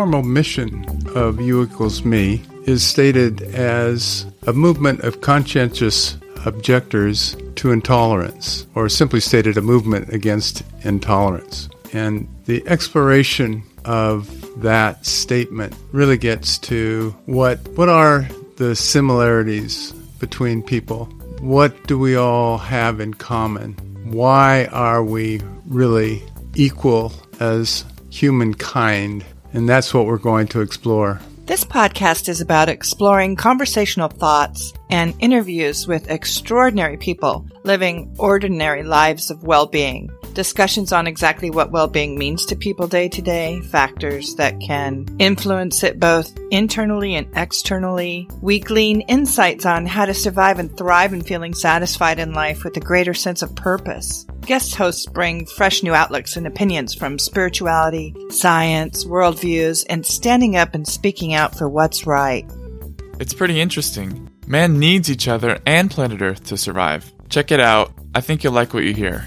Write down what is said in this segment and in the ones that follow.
normal mission of U equals me is stated as a movement of conscientious objectors to intolerance, or simply stated, a movement against intolerance. And the exploration of that statement really gets to what are the similarities between people? What do we all have in common? Why are we really equal as humankind? And that's what we're going to explore. This podcast is about exploring conversational thoughts and interviews with extraordinary people living ordinary lives of well-being. Discussions on exactly what well-being means to people day to day, factors that can influence it both internally and externally. We glean insights on how to survive and thrive in feeling satisfied in life with a greater sense of purpose. Guest hosts bring fresh new outlooks and opinions from spirituality, science, worldviews, and standing up and speaking out for what's right. It's pretty interesting. Man needs each other and planet Earth to survive. Check it out. I think you'll like what you hear.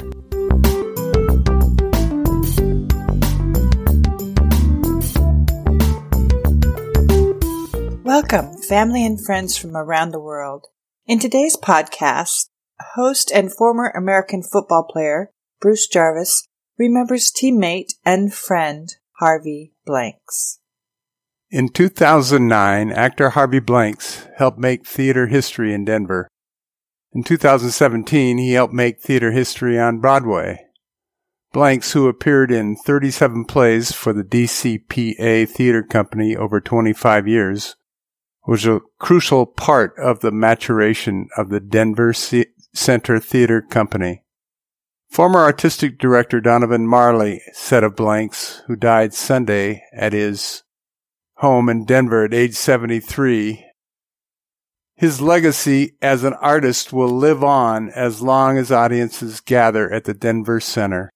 Welcome, family and friends from around the world. In today's podcast, host and former American football player Bruce Jarvis remembers teammate and friend Harvey Blanks. In 2009, actor Harvey Blanks helped make theater history in Denver. In 2017, he helped make theater history on Broadway. Blanks, who appeared in 37 plays for the DCPA Theater Company over 25 years, was a crucial part of the maturation of the Denver Center Theater Company. Former artistic director Donovan Marley said of Blanks, who died Sunday at his home in Denver at age 73, "His legacy as an artist will live on as long as audiences gather at the Denver Center."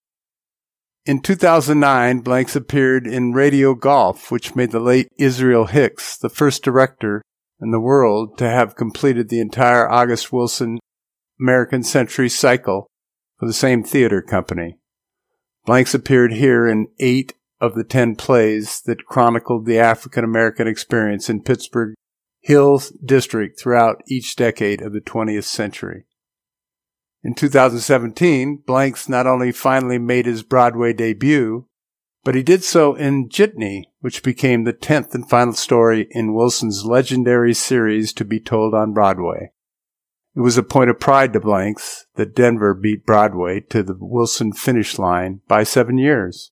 In 2009, Blanks appeared in Radio Golf, which made the late Israel Hicks the first director in the world to have completed the entire August Wilson American Century cycle for the same theater company. Blanks appeared here in 8 of the 10 plays that chronicled the African American experience in Pittsburgh Hill District throughout each decade of the 20th century. In 2017, Blanks not only finally made his Broadway debut, but he did so in Jitney, which became the 10th and final story in Wilson's legendary series to be told on Broadway. It was a point of pride to Blanks that Denver beat Broadway to the Wilson finish line by 7 years.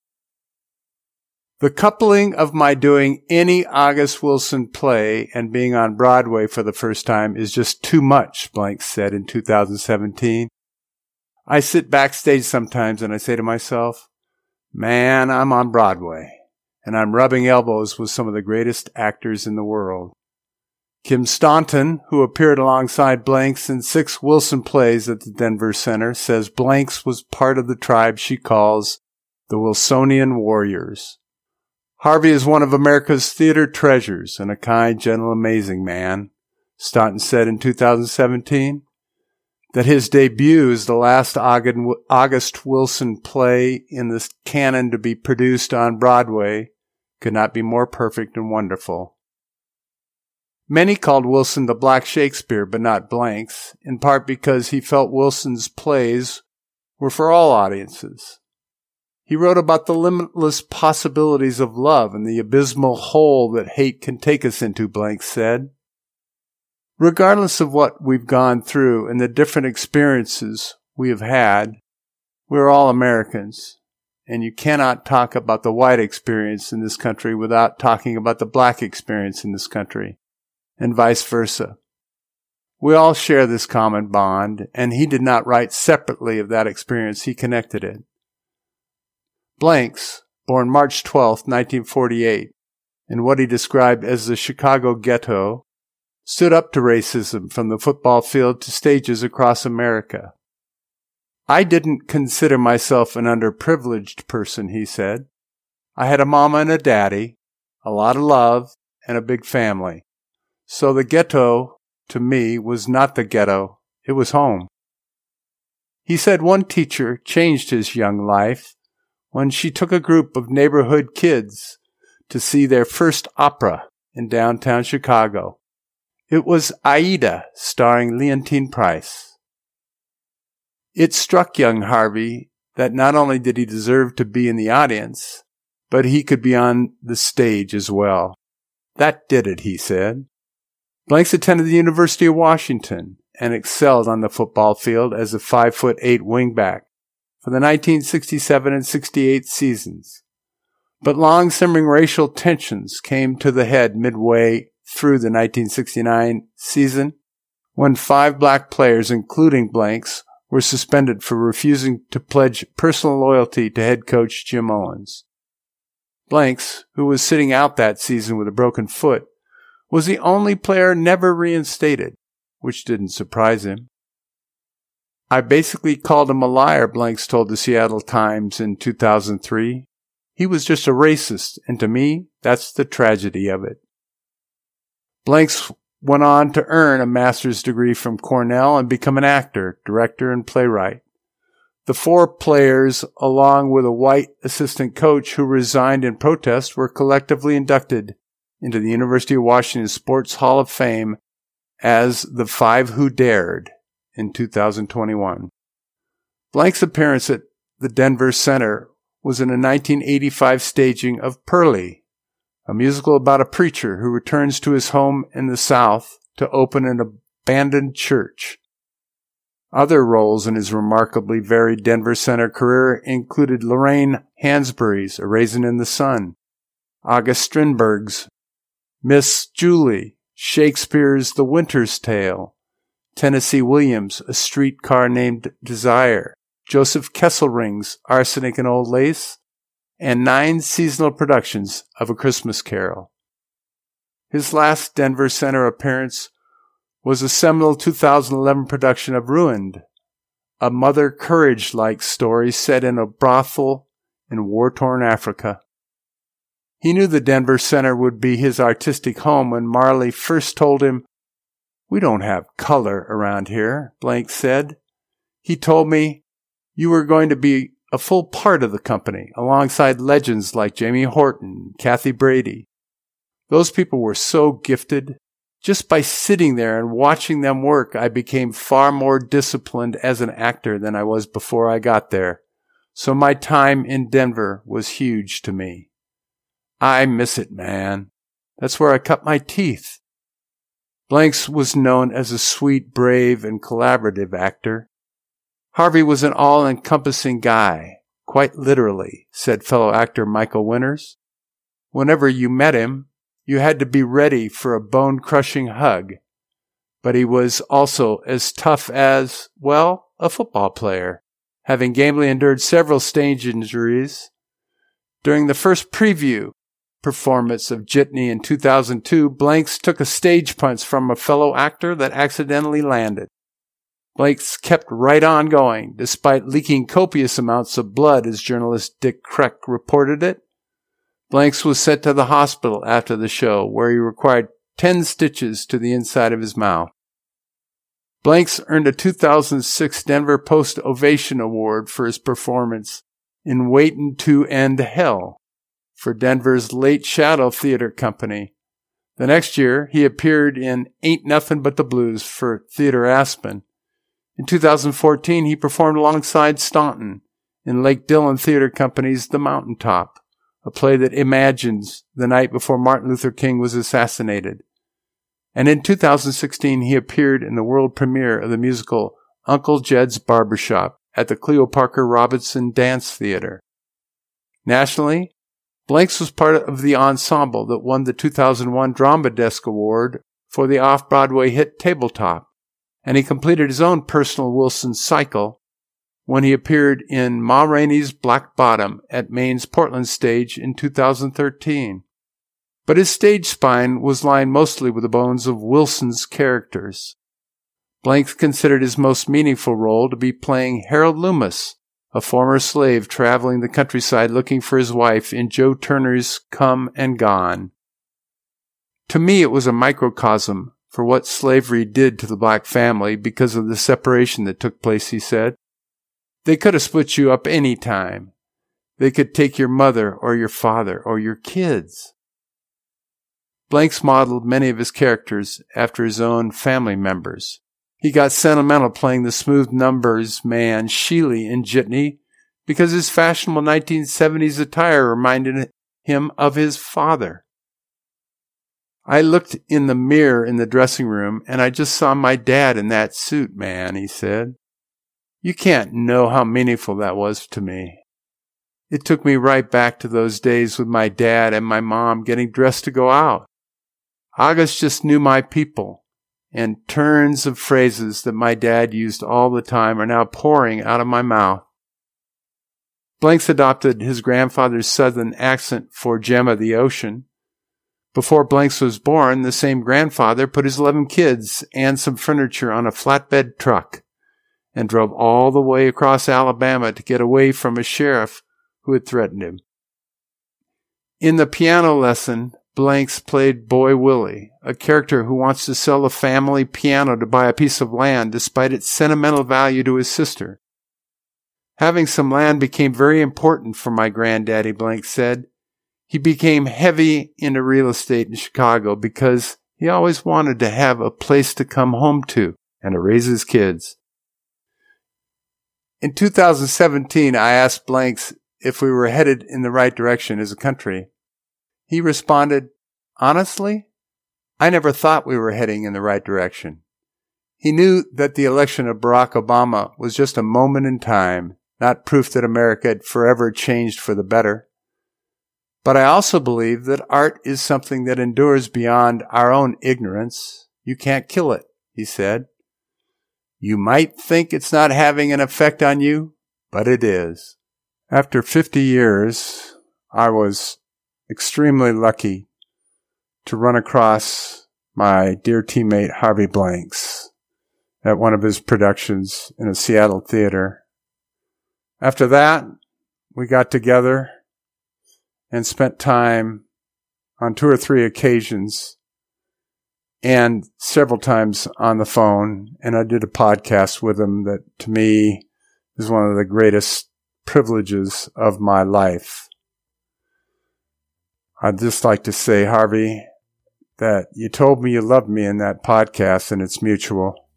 "The coupling of my doing any August Wilson play and being on Broadway for the first time is just too much," Blanks said in 2017. "I sit backstage sometimes and I say to myself, man, I'm on Broadway, and I'm rubbing elbows with some of the greatest actors in the world." Kim Staunton, who appeared alongside Blanks in 6 Wilson plays at the Denver Center, says Blanks was part of the tribe she calls the Wilsonian Warriors. "Harvey is one of America's theater treasures and a kind, gentle, amazing man," Staunton said in 2017. That his debut as the last August Wilson play in the canon to be produced on Broadway could not be more perfect and wonderful. Many called Wilson the Black Shakespeare, but not Blanks, in part because he felt Wilson's plays were for all audiences. He wrote about the limitless possibilities of love and the abysmal hole that hate can take us into, Blanks said. "Regardless of what we've gone through and the different experiences we have had, we're all Americans, and you cannot talk about the white experience in this country without talking about the black experience in this country, and vice versa. We all share this common bond, and he did not write separately of that experience, he connected it." Blanks, born March 12, 1948, in what he described as the Chicago ghetto, stood up to racism from the football field to stages across America. "I didn't consider myself an underprivileged person," he said. "I had a mama and a daddy, a lot of love, and a big family. So the ghetto, to me, was not the ghetto, it was home." He said one teacher changed his young life when she took a group of neighborhood kids to see their first opera in downtown Chicago. It was Aida, starring Leontyne Price. It struck young Harvey that not only did he deserve to be in the audience, but he could be on the stage as well. That did it, he said. Blanks attended the University of Washington and excelled on the football field as a 5'8" wingback for the 1967 and 68 seasons. But long simmering racial tensions came to the head midway through the 1969 season when 5 black players, including Blanks, were suspended for refusing to pledge personal loyalty to head coach Jim Owens. Blanks, who was sitting out that season with a broken foot, was the only player never reinstated, which didn't surprise him. I basically called him a liar, Blanks told the Seattle Times in 2003. He was just a racist, and to me, that's the tragedy of it. Blanks went on to earn a master's degree from Cornell and become an actor, director, and playwright. The 4 players, along with a white assistant coach who resigned in protest, were collectively inducted into the University of Washington Sports Hall of Fame as the 5 Who Dared in 2021. Blanks' appearance at the Denver Center was in a 1985 staging of Pearly, a musical about a preacher who returns to his home in the South to open an abandoned church. Other roles in his remarkably varied Denver Center career included Lorraine Hansberry's A Raisin in the Sun, August Strindberg's Miss Julie, Shakespeare's The Winter's Tale, Tennessee Williams' A Streetcar Named Desire, Joseph Kesselring's Arsenic and Old Lace, and 9 seasonal productions of A Christmas Carol. His last Denver Center appearance was a seminal 2011 production of Ruined, a Mother Courage-like story set in a brothel in war-torn Africa. He knew the Denver Center would be his artistic home when Marley first told him, "We don't have color around here," Blanks said. "He told me you were going to be a full part of the company, alongside legends like Jamie Horton, Kathy Brady. Those people were so gifted. Just by sitting there and watching them work, I became far more disciplined as an actor than I was before I got there. So my time in Denver was huge to me. I miss it, man. That's where I cut my teeth." Blanks was known as a sweet, brave, and collaborative actor. Harvey was an all-encompassing guy, quite literally, said fellow actor Michael Winters. Whenever you met him, you had to be ready for a bone-crushing hug. But he was also as tough as, well, a football player, having gamely endured several stage injuries. During the first preview performance of Jitney in 2002, Blanks took a stage punch from a fellow actor that accidentally landed. Blanks kept right on going, despite leaking copious amounts of blood, as journalist Dick Kreck reported it. Blanks was sent to the hospital after the show, where he required 10 stitches to the inside of his mouth. Blanks earned a 2006 Denver Post Ovation Award for his performance in Waitin' to End Hell for Denver's Late Shadow Theater Company. The next year, he appeared in Ain't Nothin' But the Blues for Theater Aspen. In 2014, he performed alongside Staunton in Lake Dillon Theater Company's The Mountaintop, a play that imagines the night before Martin Luther King was assassinated. And in 2016, he appeared in the world premiere of the musical Uncle Jed's Barbershop at the Cleo Parker Robinson Dance Theater. Nationally, Blanks was part of the ensemble that won the 2001 Drama Desk Award for the off-Broadway hit Tabletop, and he completed his own personal Wilson cycle when he appeared in Ma Rainey's Black Bottom at Maine's Portland stage in 2013. But his stage spine was lined mostly with the bones of Wilson's characters. Blanks considered his most meaningful role to be playing Harold Loomis, a former slave traveling the countryside looking for his wife in Joe Turner's Come and Gone. To me, it was a microcosm for what slavery did to the black family because of the separation that took place, he said. They could have split you up any time. They could take your mother or your father or your kids. Blanks modeled many of his characters after his own family members. He got sentimental playing the smooth numbers man Sheely in Jitney because his fashionable 1970s attire reminded him of his father. I looked in the mirror in the dressing room and I just saw my dad in that suit, man, he said. You can't know how meaningful that was to me. It took me right back to those days with my dad and my mom getting dressed to go out. August just knew my people, and turns of phrases that my dad used all the time are now pouring out of my mouth. Blanks adopted his grandfather's southern accent for Gemma the Ocean. Before Blanks was born, the same grandfather put his 11 kids and some furniture on a flatbed truck and drove all the way across Alabama to get away from a sheriff who had threatened him. In the piano lesson, Blanks played Boy Willie, a character who wants to sell the family piano to buy a piece of land despite its sentimental value to his sister. Having some land became very important for my granddaddy, Blanks said. He became heavy into real estate in Chicago because he always wanted to have a place to come home to and to raise his kids. In 2017, I asked Blanks if we were headed in the right direction as a country. He responded, honestly, I never thought we were heading in the right direction. He knew that the election of Barack Obama was just a moment in time, not proof that America had forever changed for the better. But I also believe that art is something that endures beyond our own ignorance. You can't kill it, he said. You might think it's not having an effect on you, but it is. After 50 years, I was extremely lucky to run across my dear teammate Harvey Blanks at one of his productions in a Seattle theater. After that, we got together and spent time on 2 or 3 occasions and several times on the phone. And I did a podcast with him that to me is one of the greatest privileges of my life. I'd just like to say, Harvey, that you told me you loved me in that podcast and it's mutual.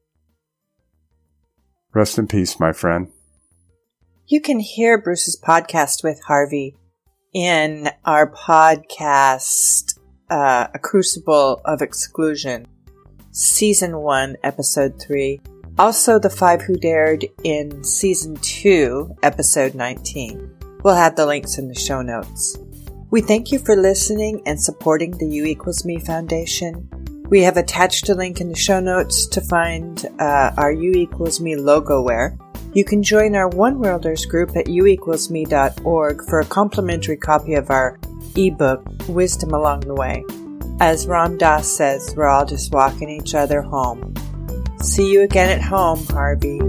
Rest in peace, my friend. You can hear Bruce's podcast with Harvey in our podcast, A Crucible of Exclusion, Season 1, Episode 3. Also, The 5 Who Dared in Season 2, Episode 19. We'll have the links in the show notes. We thank you for listening and supporting the U equals Me Foundation. We have attached a link in the show notes to find our U equals Me logo wear. You can join our One Worlders group at uequalsme.org for a complimentary copy of our ebook, Wisdom Along the Way. As Ram Dass says, we're all just walking each other home. See you again at home, Harvey.